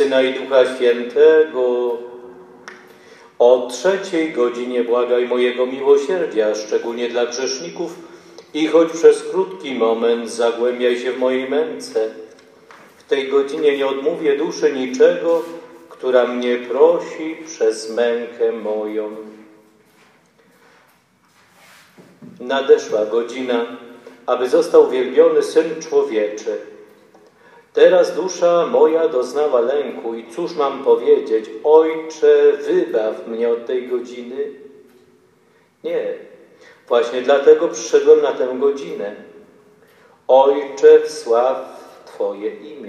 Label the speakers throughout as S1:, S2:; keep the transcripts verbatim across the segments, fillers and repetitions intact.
S1: Syna i Ducha Świętego. O trzeciej godzinie błagaj mojego miłosierdzia, szczególnie dla grzeszników, i choć przez krótki moment zagłębiaj się w mojej męce. W tej godzinie nie odmówię duszy niczego, która mnie prosi przez mękę moją. Nadeszła godzina, aby został wielbiony Syn Człowieczy. Teraz dusza moja doznała lęku i cóż mam powiedzieć? Ojcze, wybaw mnie od tej godziny. Nie, właśnie dlatego przyszedłem na tę godzinę. Ojcze, wsław Twoje imię.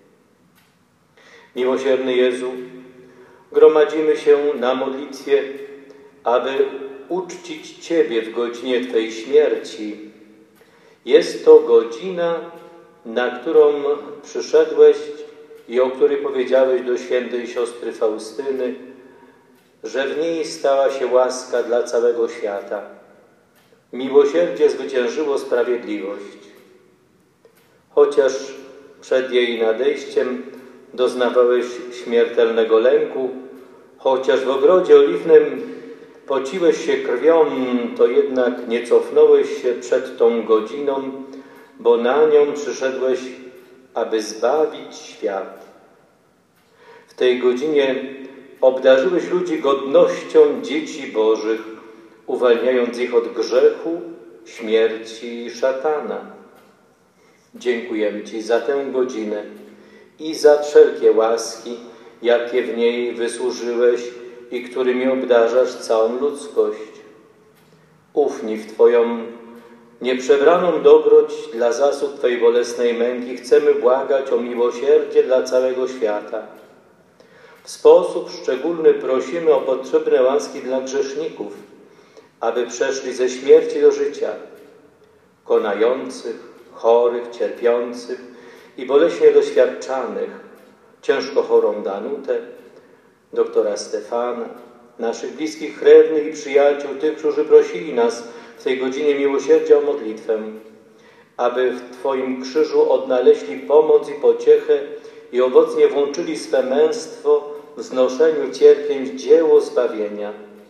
S1: Miłosierny Jezu, gromadzimy się na modlitwie, aby uczcić Ciebie w godzinie Twej śmierci. Jest to godzina, na którą przyszedłeś i o której powiedziałeś do świętej siostry Faustyny, że w niej stała się łaska dla całego świata. Miłosierdzie zwyciężyło sprawiedliwość. Chociaż przed jej nadejściem doznawałeś śmiertelnego lęku, chociaż w ogrodzie oliwnym pociłeś się krwią, to jednak nie cofnąłeś się przed tą godziną, bo na nią przyszedłeś, aby zbawić świat. W tej godzinie obdarzyłeś ludzi godnością dzieci Bożych, uwalniając ich od grzechu, śmierci i szatana. Dziękujemy Ci za tę godzinę i za wszelkie łaski, jakie w niej wysłużyłeś i którymi obdarzasz całą ludzkość. Ufni w Twoją nieprzebraną dobroć dla zasług Twojej bolesnej męki chcemy błagać o miłosierdzie dla całego świata. W sposób szczególny prosimy o potrzebne łaski dla grzeszników, aby przeszli ze śmierci do życia, konających, chorych, cierpiących i boleśnie doświadczanych, ciężko chorą Danutę, doktora Stefana, naszych bliskich krewnych i przyjaciół, tych, którzy prosili nas w tej godzinie miłosierdzia o modlitwę, aby w Twoim krzyżu odnaleźli pomoc i pociechę i owocnie włączyli swe męstwo w znoszeniu cierpień w dzieło zbawienia.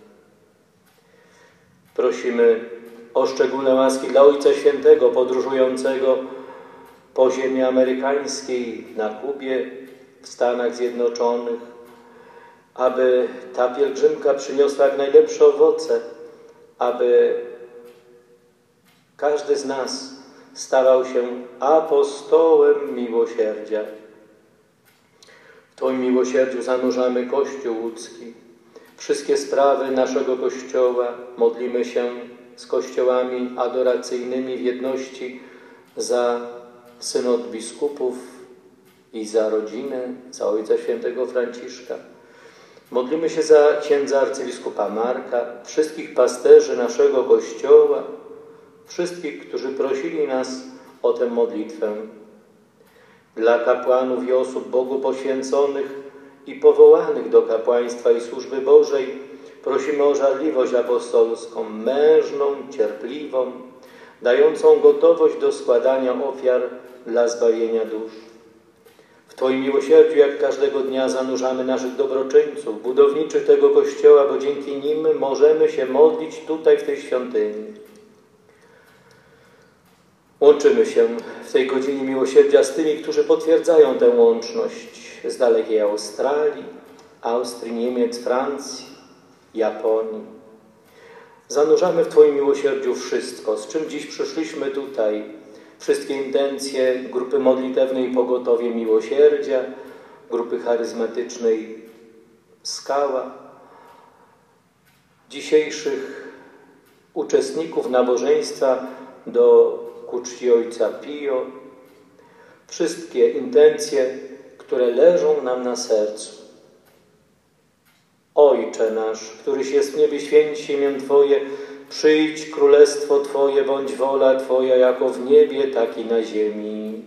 S1: Prosimy o szczególne łaski dla Ojca Świętego podróżującego po ziemi amerykańskiej, na Kubie, w Stanach Zjednoczonych, aby ta pielgrzymka przyniosła jak najlepsze owoce, aby każdy z nas stawał się apostołem miłosierdzia. W Twoim miłosierdziu zanurzamy Kościół łódzki. Wszystkie sprawy naszego Kościoła modlimy się z kościołami adoracyjnymi w jedności za synod biskupów i za rodzinę, za Ojca Świętego Franciszka. Modlimy się za księdza arcybiskupa Marka, wszystkich pasterzy naszego Kościoła, wszystkich, którzy prosili nas o tę modlitwę. Dla kapłanów i osób Bogu poświęconych i powołanych do kapłaństwa i służby Bożej prosimy o żarliwość apostolską, mężną, cierpliwą, dającą gotowość do składania ofiar dla zbawienia dusz. W Twoim miłosierdziu, jak każdego dnia, zanurzamy naszych dobroczyńców, budowniczych tego Kościoła, bo dzięki nim możemy się modlić tutaj, w tej świątyni. Łączymy się w tej godzinie miłosierdzia z tymi, którzy potwierdzają tę łączność z dalekiej Australii, Austrii, Niemiec, Francji, Japonii. Zanurzamy w Twoim miłosierdziu wszystko, z czym dziś przyszliśmy tutaj, wszystkie intencje grupy modlitewnej Pogotowie Miłosierdzia, grupy charyzmatycznej Skała, dzisiejszych uczestników nabożeństwa do ku czci Ojca Pio, wszystkie intencje, które leżą nam na sercu. Ojcze nasz, któryś jest w niebie, święć się imię Twoje, przyjdź królestwo Twoje, bądź wola Twoja, jako w niebie, tak i na ziemi.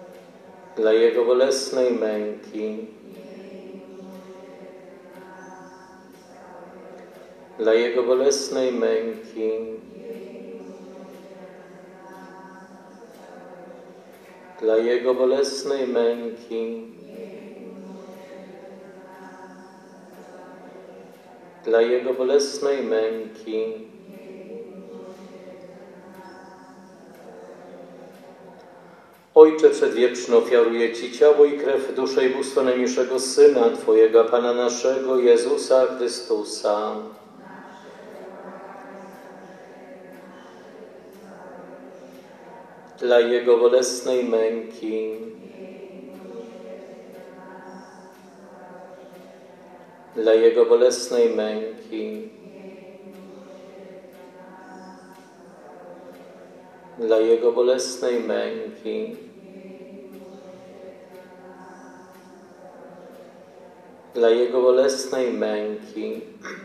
S1: dla Jego bolesnej męki, dla Jego bolesnej męki, dla Jego bolesnej męki, dla Jego bolesnej męki, Ojcze Przedwieczny, ofiaruję Ci ciało i krew, duszę i bóstwo najmilszego Syna Twojego, Pana naszego, Jezusa Chrystusa. Dla Jego bolesnej męki, dla Jego bolesnej męki, dla Jego bolesnej męki, dla Jego bolesnej męki,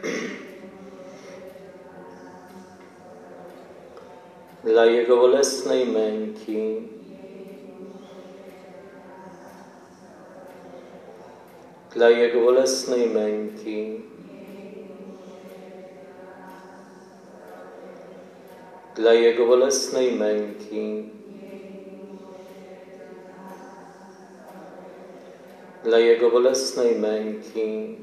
S1: dla Jego bolesnej męki, dla Jego bolesnej męki, dla Jego bolesnej męki, dla Jego bolesnej męki,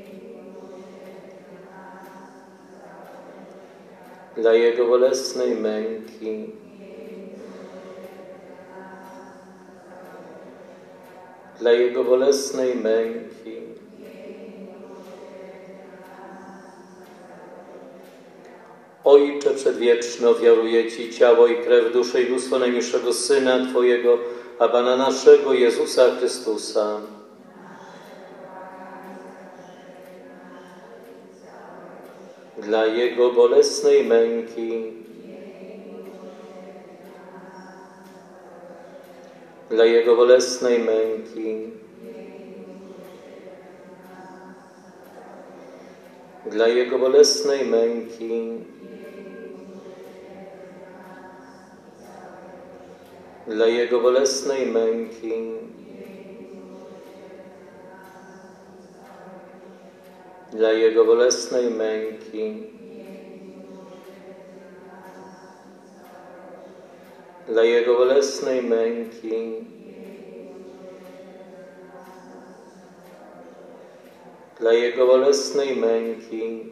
S1: dla Jego bolesnej męki, dla Jego bolesnej męki, Ojcze Przedwieczny, ofiaruję Ci ciało i krew, duszę i bóstwo najmilszego Syna Twojego, a Pana naszego, Jezusa Chrystusa. Dla Jego bolesnej męki, dla Jego bolesnej męki, dla Jego bolesnej męki, dla Jego bolesnej męki, dla Jego bolesnej męki, dla Jego bolesnej męki, dla Jego bolesnej męki,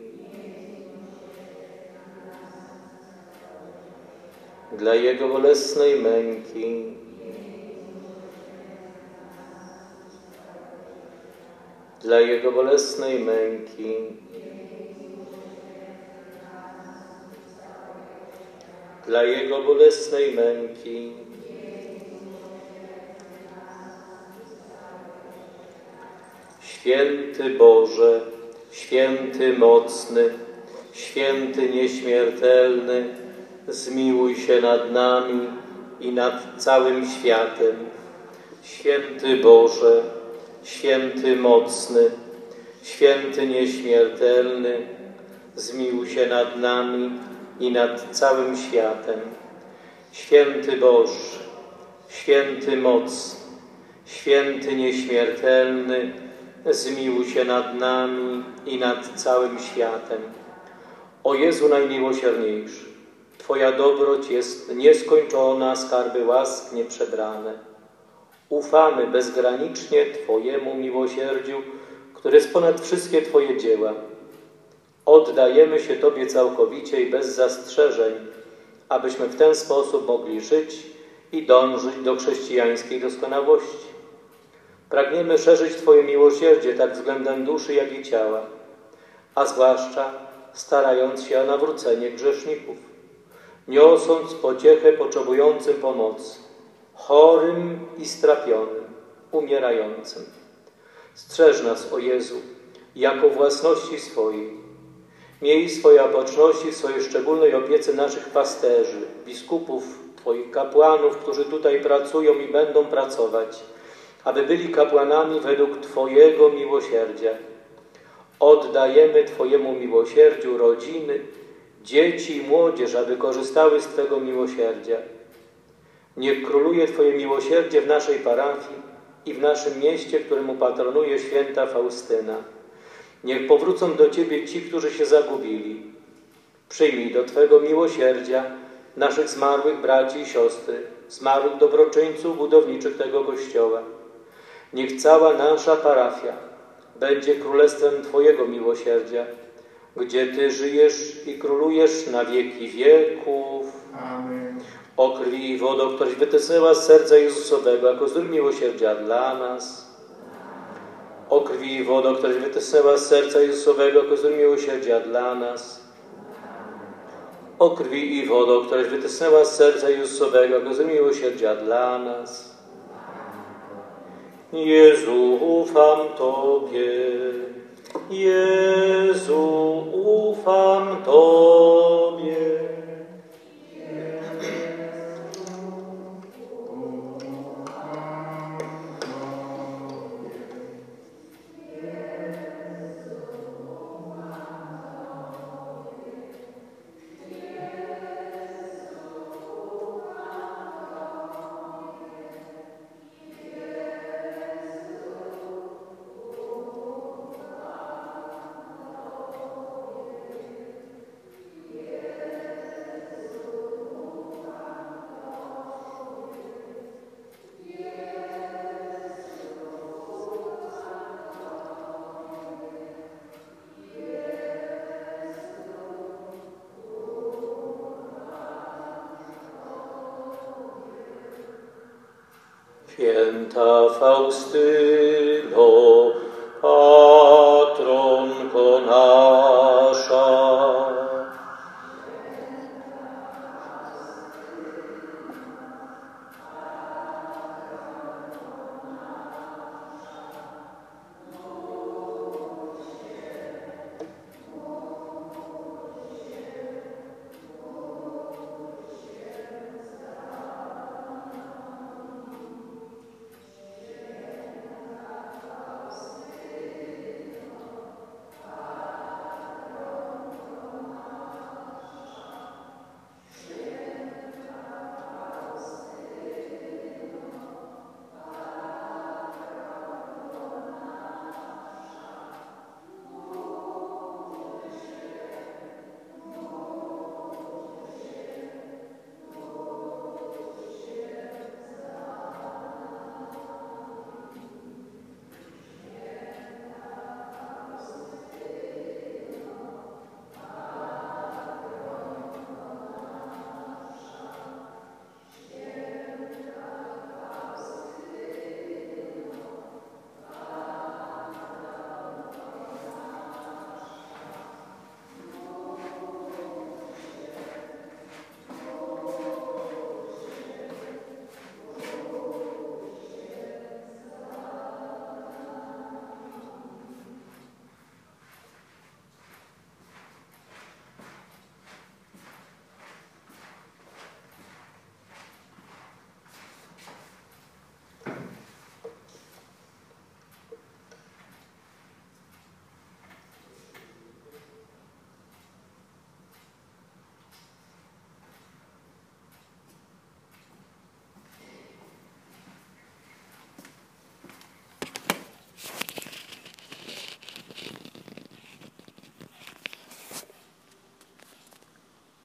S1: dla Jego bolesnej męki, dla Jego bolesnej męki, dla Jego bolesnej męki, Święty Boże, Święty Mocny, Święty Nieśmiertelny, zmiłuj się nad nami i nad całym światem. Święty Boże, Święty Mocny, Święty Nieśmiertelny, zmiłuj się nad nami i nad całym światem. Święty Boże, Święty Mocny, Święty Nieśmiertelny, zmiłuj się nad nami i nad całym światem. O Jezu najmiłosierniejszy, Twoja dobroć jest nieskończona, skarby łask nieprzebrane. Ufamy bezgranicznie Twojemu miłosierdziu, które jest ponad wszystkie Twoje dzieła. Oddajemy się Tobie całkowicie i bez zastrzeżeń, abyśmy w ten sposób mogli żyć i dążyć do chrześcijańskiej doskonałości. Pragniemy szerzyć Twoje miłosierdzie tak względem duszy, jak i ciała, a zwłaszcza starając się o nawrócenie grzeszników, niosąc pociechę potrzebującym pomocy, chorym i strapionym, umierającym. Strzeż nas, o Jezu, jako własności swojej. Miej swoje opatrzności w swojej szczególnej opiece naszych pasterzy, biskupów, Twoich kapłanów, którzy tutaj pracują i będą pracować, aby byli kapłanami według Twojego miłosierdzia. Oddajemy Twojemu miłosierdziu rodziny, dzieci i młodzież, aby korzystały z Twego miłosierdzia. Niech króluje Twoje miłosierdzie w naszej parafii i w naszym mieście, któremu patronuje święta Faustyna. Niech powrócą do Ciebie ci, którzy się zagubili. Przyjmij do Twego miłosierdzia naszych zmarłych braci i siostry, zmarłych dobroczyńców budowniczych tego Kościoła. Niech cała nasza parafia będzie królestwem Twojego miłosierdzia, gdzie Ty żyjesz i królujesz na wieki wieków.
S2: Amen.
S1: O krwi i wodo, któreś wytysnęła z serca Jezusowego jako wzór miłosierdzia dla nas. O krwi i wodo, któreś wytysnęła z serca Jezusowego jako wzór miłosierdzia dla nas. O krwi i wodo, któreś wytysnęła z serca Jezusowego jako wzór miłosierdzia dla nas. Jezu, ufam Tobie. Jezu, ufam Tobie. Święta Faustyno,